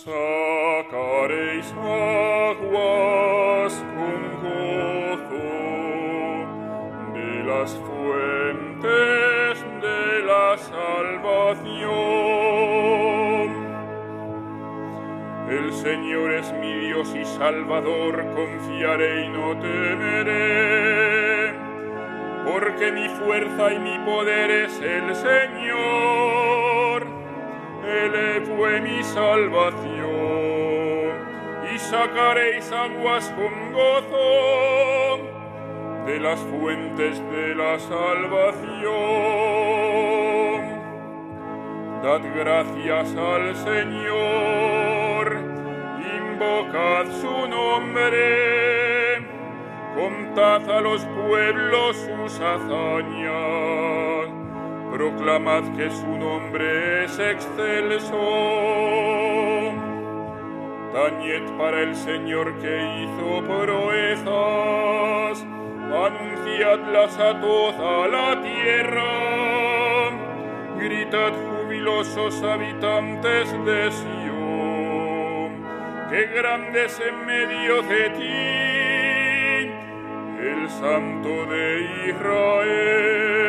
sacaréis aguas con gozo de las fuentes de la salvación. El Señor es mi Dios y Salvador, confiaré y no temeré, porque mi fuerza y mi poder es el Señor. Él fue mi salvación, y sacaréis aguas con gozo de las fuentes de la salvación. Dad gracias al Señor, invocad su nombre, contad a los pueblos sus hazañas, proclamad que su nombre es excelso. Tañed para el Señor que hizo proezas, anunciadlas a toda la tierra. Gritad jubilosos habitantes de Sión, que grande es en medio de ti el Santo de Israel.